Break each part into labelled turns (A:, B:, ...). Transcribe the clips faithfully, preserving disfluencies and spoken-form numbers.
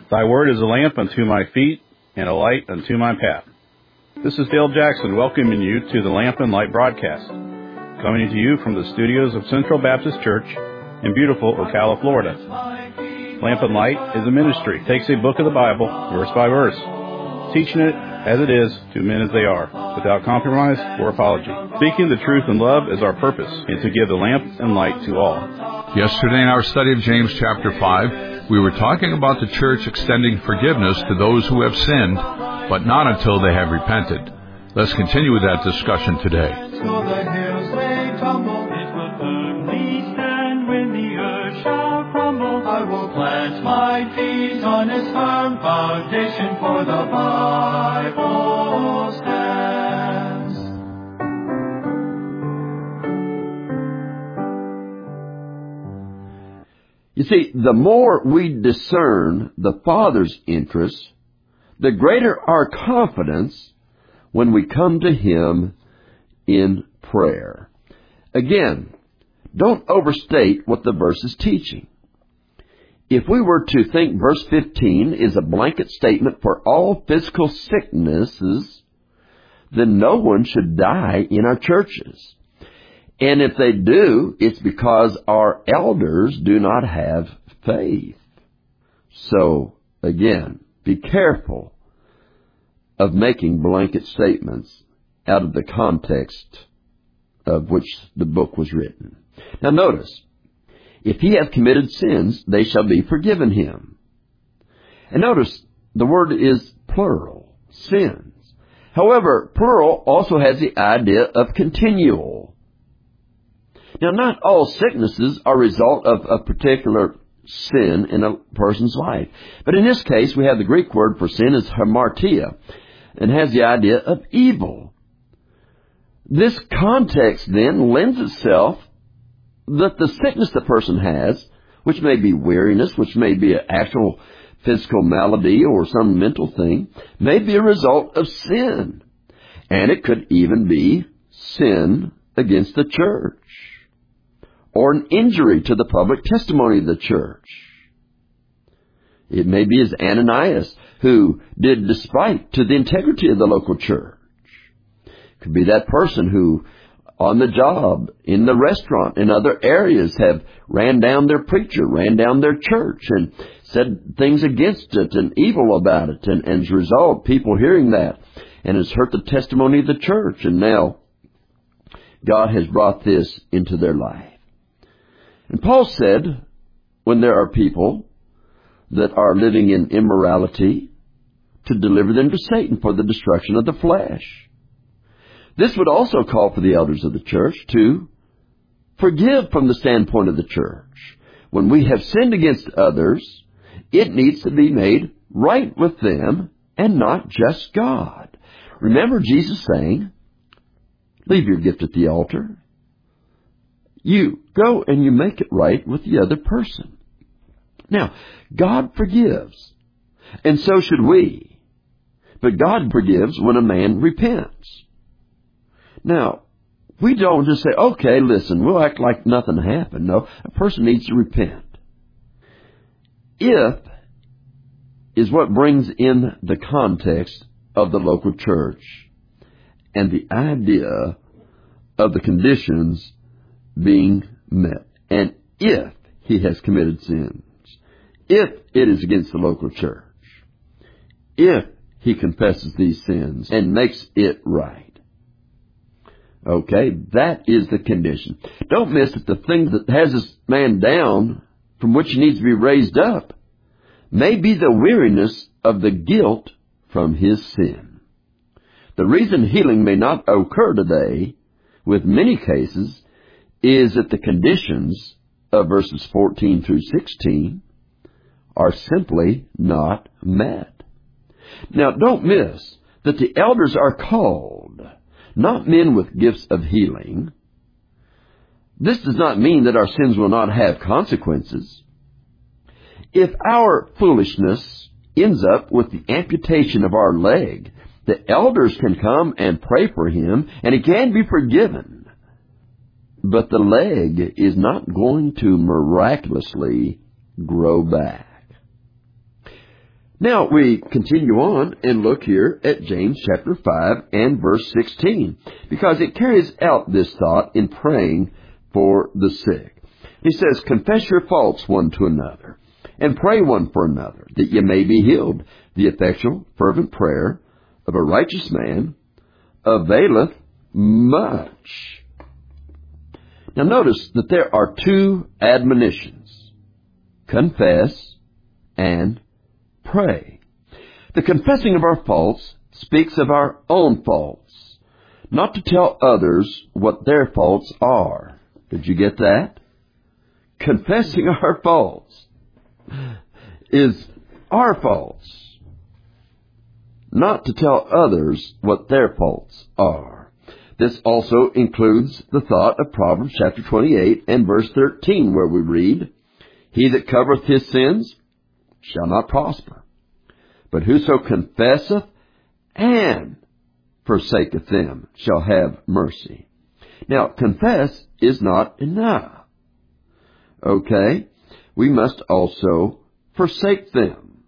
A: Thy word is a lamp unto my feet and a light unto my path. This is Dale Jackson welcoming you to the Lamp and Light broadcast, coming to you from the studios of Central Baptist Church in beautiful Ocala, Florida. Lamp and Light is a ministry. It takes a book of the Bible, verse by verse, teaching it as it is to men as they are, without compromise or apology. Speaking the truth in love is our purpose, and to give the lamp and light to all.
B: Yesterday in our study of James chapter five, we were talking about the church extending forgiveness to those who have sinned, but not until they have repented. Let's continue with that discussion today.
C: So the hills may tumble, it will firmly stand when the earth shall crumble. I will plant my feet on its firm foundation, for the Bible stands.
D: You see, the more we discern the Father's interests, the greater our confidence when we come to Him in prayer. Again, don't overstate what the verse is teaching. If we were to think verse fifteen is a blanket statement for all physical sicknesses, then no one should die in our churches. And if they do, it's because our elders do not have faith. So, again, be careful of making blanket statements out of the context of which the book was written. Now notice, if he hath committed sins, they shall be forgiven him. And notice, the word is plural, sins. However, plural also has the idea of continual. Now, not all sicknesses are a result of a particular sin in a person's life. But in this case, we have the Greek word for sin is hamartia, and has the idea of evil. This context then lends itself that the sickness the person has, which may be weariness, which may be an actual physical malady or some mental thing, may be a result of sin. And it could even be sin against the church, or an injury to the public testimony of the church. It may be as Ananias, who did despite to the integrity of the local church. It could be that person who, on the job, in the restaurant, in other areas, have ran down their preacher, ran down their church, and said things against it and evil about it. And, and as a result, people hearing that, and has hurt the testimony of the church. And now, God has brought this into their life. And Paul said, when there are people that are living in immorality, to deliver them to Satan for the destruction of the flesh. This would also call for the elders of the church to forgive from the standpoint of the church. When we have sinned against others, it needs to be made right with them and not just God. Remember Jesus saying, leave your gift at the altar. You go and you make it right with the other person. Now, God forgives, and so should we. But God forgives when a man repents. Now, we don't just say, okay, listen, we'll act like nothing happened. No, a person needs to repent. If is what brings in the context of the local church and the idea of the conditions being met. And if he has committed sins, if it is against the local church, if he confesses these sins and makes it right. Okay, that is the condition. Don't miss that the thing that has this man down, from which he needs to be raised up, may be the weariness of the guilt from his sin. The reason healing may not occur today, with many cases, is that the conditions of verses fourteen through sixteen are simply not met. Now, don't miss that the elders are called, not men with gifts of healing. This does not mean that our sins will not have consequences. If our foolishness ends up with the amputation of our leg, the elders can come and pray for him, and he can be forgiven. But the leg is not going to miraculously grow back. Now we continue on and look here at James chapter five and verse sixteen, because it carries out this thought in praying for the sick. He says, confess your faults one to another, and pray one for another, that ye may be healed. The effectual, fervent prayer of a righteous man availeth much. Now notice that there are two admonitions: confess and pray. The confessing of our faults speaks of our own faults, not to tell others what their faults are. Did you get that? Confessing our faults is our faults, not to tell others what their faults are. This also includes the thought of Proverbs chapter twenty-eight and verse thirteen, where we read, he that covereth his sins shall not prosper, but whoso confesseth and forsaketh them shall have mercy. Now, confess is not enough. Okay? We must also forsake them.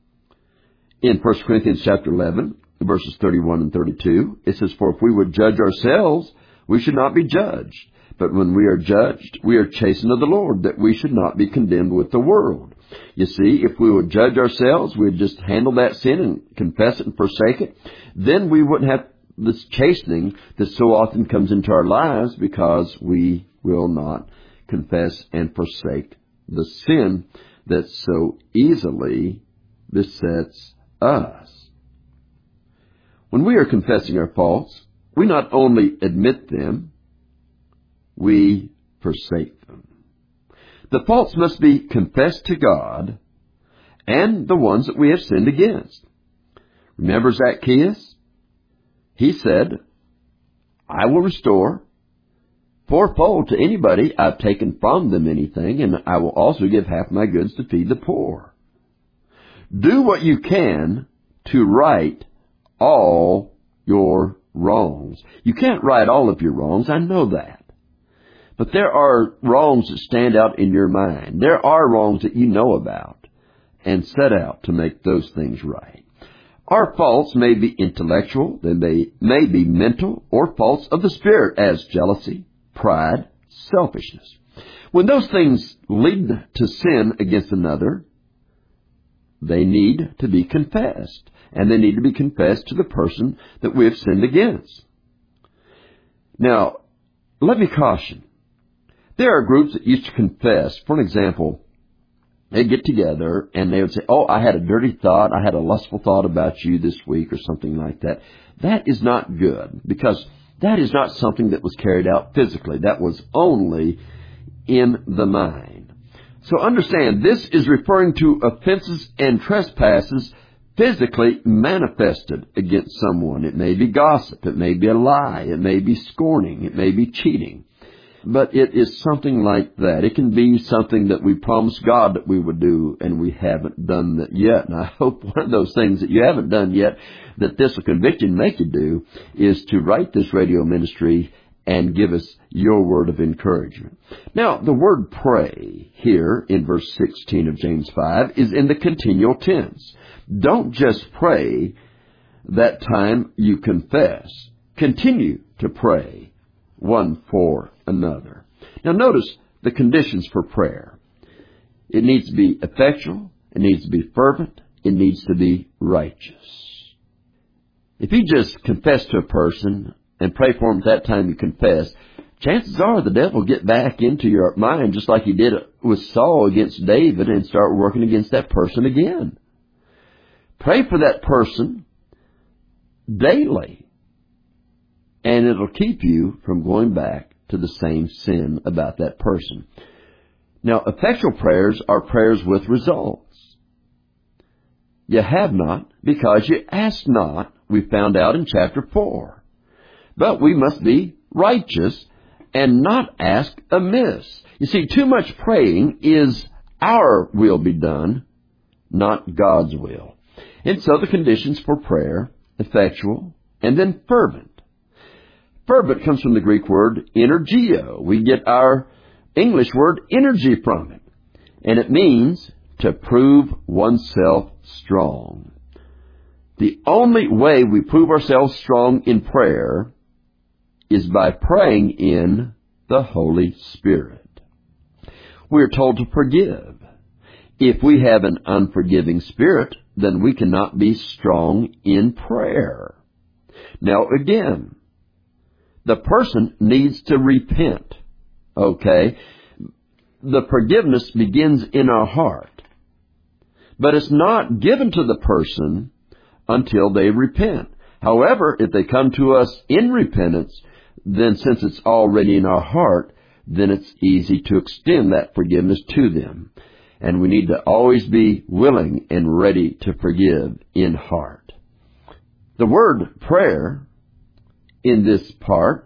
D: In First Corinthians chapter eleven, verses thirty-one and thirty-two, it says, for if we would judge ourselves, we should not be judged. But when we are judged, we are chastened of the Lord, that we should not be condemned with the world. You see, if we would judge ourselves, we'd just handle that sin and confess it and forsake it, then we wouldn't have this chastening that so often comes into our lives because we will not confess and forsake the sin that so easily besets us. When we are confessing our faults, we not only admit them, we forsake them. The faults must be confessed to God and the ones that we have sinned against. Remember Zacchaeus? He said, I will restore fourfold to anybody I've taken from them anything, and I will also give half my goods to feed the poor. Do what you can to right all your wrongs. You can't right all of your wrongs, I know that. But there are wrongs that stand out in your mind. There are wrongs that you know about and set out to make those things right. Our faults may be intellectual, they may, may be mental, or faults of the spirit as jealousy, pride, selfishness. When those things lead to sin against another, they need to be confessed, and they need to be confessed to the person that we have sinned against. Now, let me caution. There are groups that used to confess. For an example, they'd get together and they would say, oh, I had a dirty thought, I had a lustful thought about you this week or something like that. That is not good, because that is not something that was carried out physically. That was only in the mind. So understand, this is referring to offenses and trespasses physically manifested against someone. It may be gossip, it may be a lie, it may be scorning, it may be cheating. But it is something like that. It can be something that we promised God that we would do, and we haven't done that yet. And I hope one of those things that you haven't done yet, that this will convict you and make you do, is to write this radio ministry and give us your word of encouragement. Now, the word pray here in verse sixteen of James five is in the continual tense. Don't just pray that time you confess. Continue to pray one for another. Now notice the conditions for prayer. It needs to be effectual, it needs to be fervent, it needs to be righteous. If you just confess to a person and pray for him at that time you confess, chances are the devil will get back into your mind just like he did with Saul against David and start working against that person again. Pray for that person daily, and it'll keep you from going back to the same sin about that person. Now, effectual prayers are prayers with results. You have not because you ask not, we found out in chapter four. But we must be righteous and not ask amiss. You see, too much praying is our will be done, not God's will. And so the conditions for prayer, effectual, and then fervent. Fervent comes from the Greek word energio. We get our English word energy from it. And it means to prove oneself strong. The only way we prove ourselves strong in prayer is by praying in the Holy Spirit. We are told to forgive. If we have an unforgiving spirit, then we cannot be strong in prayer. Now again, the person needs to repent, okay? The forgiveness begins in our heart, but it's not given to the person until they repent. However, if they come to us in repentance, then since it's already in our heart, then it's easy to extend that forgiveness to them. And we need to always be willing and ready to forgive in heart. The word prayer in this part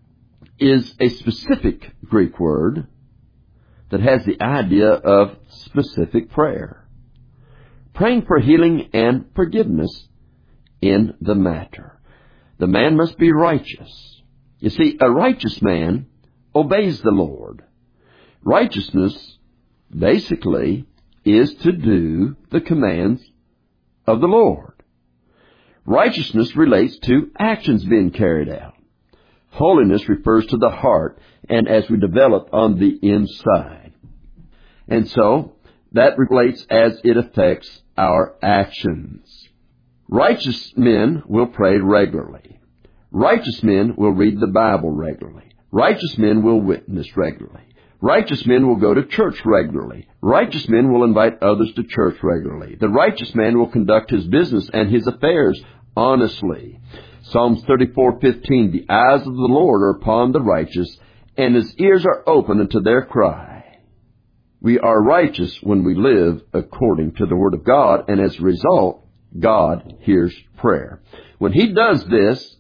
D: is a specific Greek word that has the idea of specific prayer. Praying for healing and forgiveness in the matter. The man must be righteous. You see, a righteous man obeys the Lord. Righteousness, basically, is to do the commands of the Lord. Righteousness relates to actions being carried out. Holiness refers to the heart and as we develop on the inside. And so, that relates as it affects our actions. Righteous men will pray regularly. Righteous men will read the Bible regularly. Righteous men will witness regularly. Righteous men will go to church regularly. Righteous men will invite others to church regularly. The righteous man will conduct his business and his affairs honestly. Psalms thirty-four fifteen, the eyes of the Lord are upon the righteous, and his ears are open unto their cry. We are righteous when we live according to the Word of God, and as a result, God hears prayer. When he does this,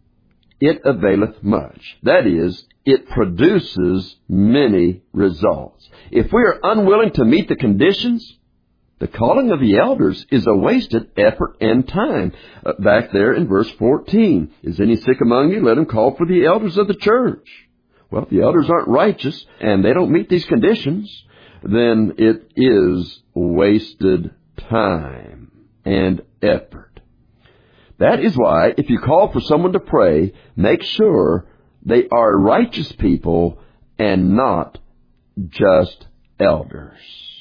D: it availeth much. That is, it produces many results. If we are unwilling to meet the conditions, the calling of the elders is a wasted effort and time. Uh, back there in verse fourteen, is any sick among you? Let him call for the elders of the church. Well, if the elders aren't righteous and they don't meet these conditions, then it is wasted time and effort. That is why, if you call for someone to pray, make sure they are righteous people and not just elders.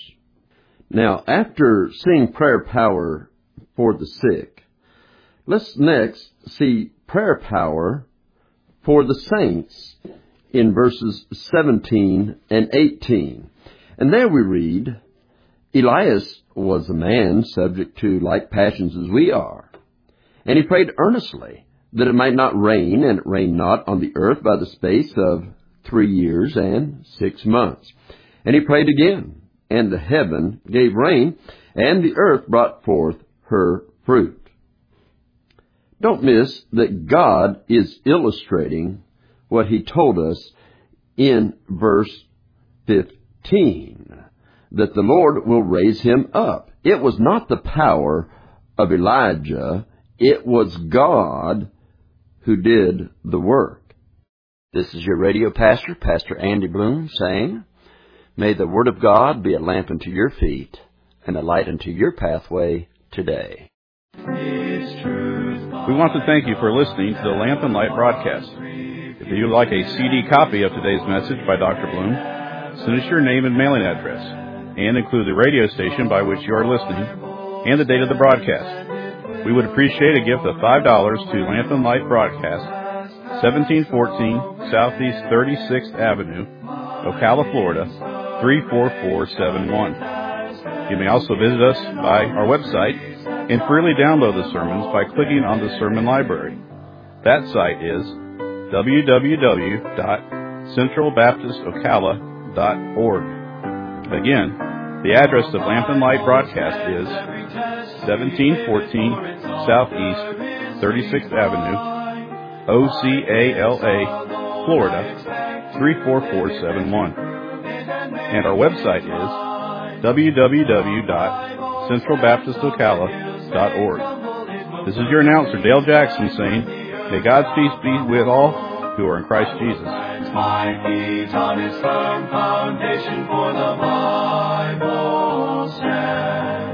D: Now, after seeing prayer power for the sick, let's next see prayer power for the saints in verses seventeen and eighteen. And there we read, Elias was a man subject to like passions as we are. And he prayed earnestly that it might not rain, and it rained not on the earth by the space of three years and six months. And he prayed again, and the heaven gave rain, and the earth brought forth her fruit. Don't miss that God is illustrating what he told us in verse fifteen, that the Lord will raise him up. It was not the power of Elijah, it was God who did the work. This is your radio pastor, Pastor Andy Bloom, saying, may the Word of God be a lamp unto your feet and a light unto your pathway today.
A: We want to thank you for listening to the Lamp and Light broadcast. If you would like a C D copy of today's message by Doctor Bloom, send us your name and mailing address, and include the radio station by which you are listening and the date of the broadcast. We would appreciate a gift of five dollars to Lamp and Light Broadcast, seventeen fourteen Southeast thirty-sixth Avenue, Ocala, Florida, three four four seven one. You may also visit us by our website and freely download the sermons by clicking on the Sermon Library. That site is w w w dot central baptist ocala dot org. Again, the address of Lamp and Light Broadcast is seventeen fourteen Southeast thirty-sixth Avenue, O C A L A, Florida, three four four seven one. And our website is w w w dot central baptist ocala dot org. This is your announcer, Dale Jackson, saying, may God's peace be with all, who are in Christ Jesus.
C: My feet on its firm foundation, for the Bible stands.